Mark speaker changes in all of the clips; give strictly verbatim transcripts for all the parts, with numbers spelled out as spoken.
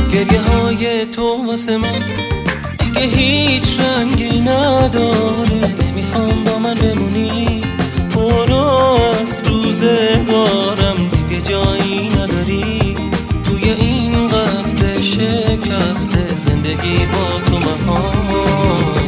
Speaker 1: گریه های تو واسه من دیگه هیچ رنگی نداره. نمیخوام با من بمونی، برو از روزگارم، دیگه جایی نداری توی این قلب شکسته. زندگی با تو محاله.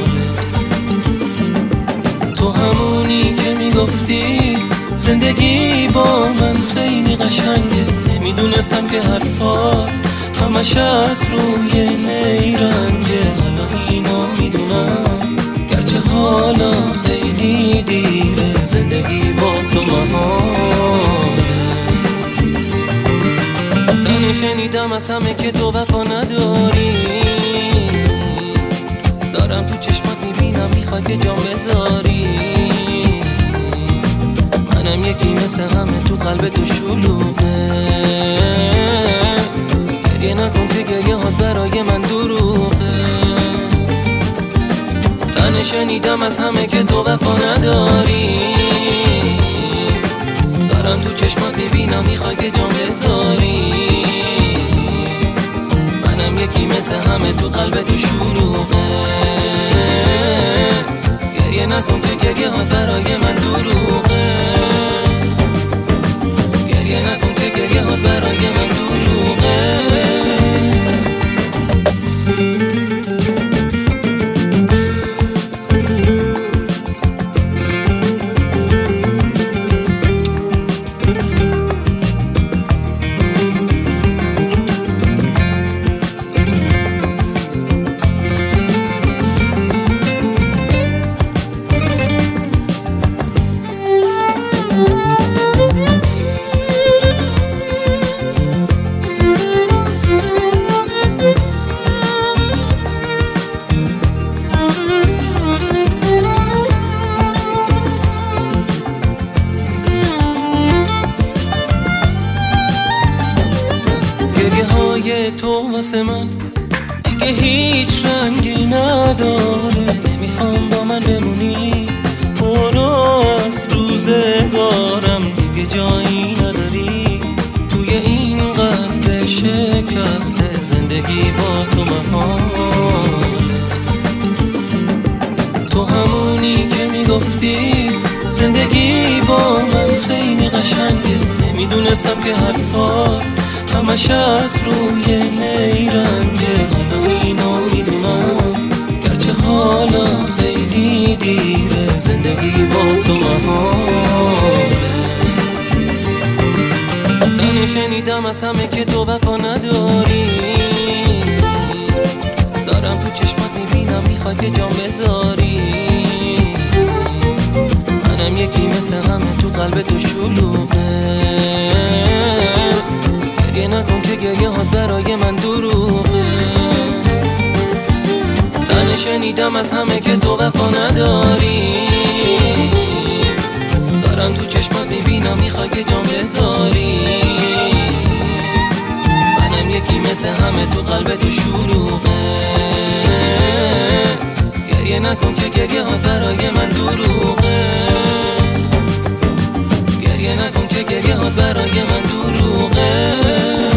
Speaker 1: تو همونی که میگفتی زندگی با من خیلی قشنگه. نمیدونستم که حرفات همش از روی نیرنگه. حالا اینو میدونم گرچه حالا خیلی دیره. زندگی با تو محاله. تنه شنیدم از همه که تو وفا نداری. دارم تو چشمات میبینم میخوای که جام بذاری. منم یکی مثل همه تو قلب تو شلوغه. گریه نکن که گریه هات برای من دروغه. تنه شنیدم از همه که تو وفا نداری. دارم تو چشمات میبینم میخوای که جام بذاری. منم یکی مثل همه تو قلب تو شلوغه. گریه نکن که گریه هات برای من دروغه. گریه نکن که گریه هات برای من دروغه. گریه های تو واسه من دیگه هیچ رنگی نداره. نمیخوام با من بمونی، برو از روزگارم، دیگه جایی نداری توی این قلب شکسته. زندگی با تو محاله. تو همونی که میگفتی زندگی با من خیلی قشنگه. نمیدونستم که حرفات همش از روی نیرنگه. حالا اینو میدونم گرچه حالا خیلی دیره. زندگی با تو محاله. تنه شنیدم از همه که تو وفا نداری. دارم تو چشمات میبینم میخوای که جام بذاری. منم یکی مثل همه تو قلب تو شلوغه. گریه نکن که گریه هات برای من دروغه. تنه شنیدم از همه که تو وفا نداری. دارم تو چشمات میبینم میخوای که جام بذاری. منم یکی مثل همه تو قلب تو شلوغه. گریه نکن که گریه هات برای من دروغه. گریه نکن که گریه هات برای من دروغه.